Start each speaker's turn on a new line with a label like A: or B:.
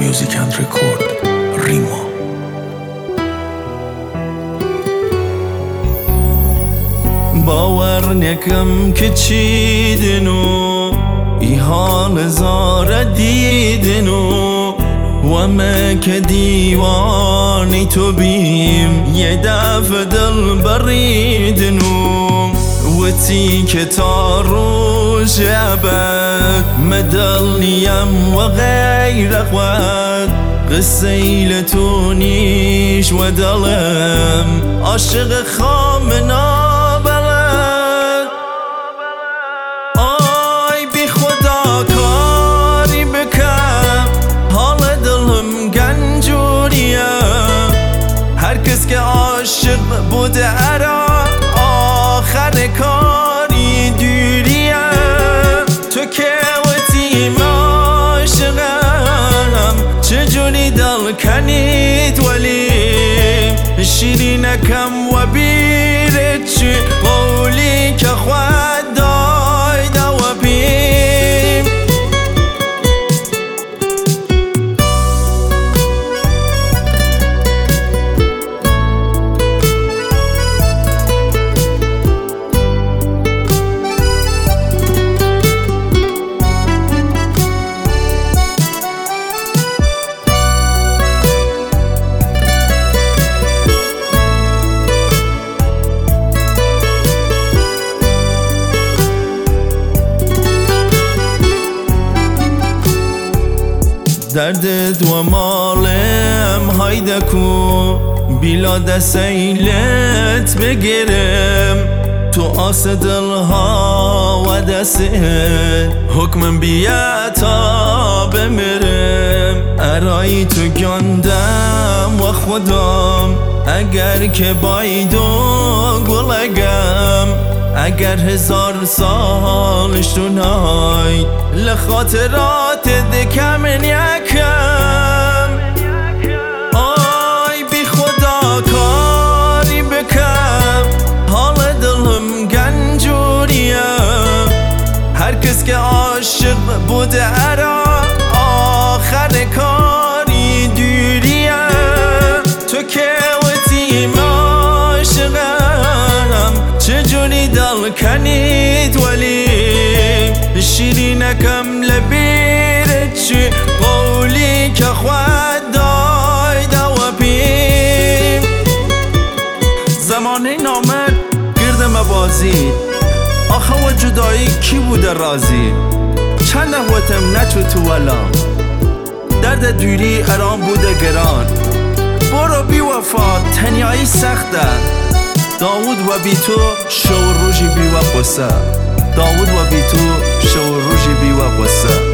A: میوزیک اند رکورد ریما.
B: باور نکم که چیدنو ای حال زار دیدنو و ما که دیوانی تو بیم یه دفع دل بریدنو و تی که تا روز ابد مدل نیم و غیر قوت قصه تو نیش و دلم عاشق خامنا کس که عاشق بوده ارا آخر کاری دوریه تو که وقتی عاشقم چجوری دل کنید ولی شیرینکم و بیرت چی قولی که خود دایده و بیم دردت و مالم هایده کو بیلا دسیلت بگیرم تو آس دلها و دسته حکمم بیا تا بمیرم ارایی تو گندم و خودم اگر که بایدو گلگم اگر 1000 سالش تو نای لخاطرات دکم یکم آی بی خدا کاری بکم حال دلم گنجوریه هر کس که عاشق بوده ارا آخر کاری دوریه تو که وقتی عاشقم چجوری دل کنید ولی شیرینکم لبیرت چی قولی که خود دایده و بیم زمانه نامد گرد مبازی آخه و جدایی کی بوده رازی چند نهوتم نچو تو ولام درد دوری ارام بوده گران برو بی وفا تنیایی سخته داود و بی تو شو روژی بی و قصه داود و بی تو شو روژی بی و قصه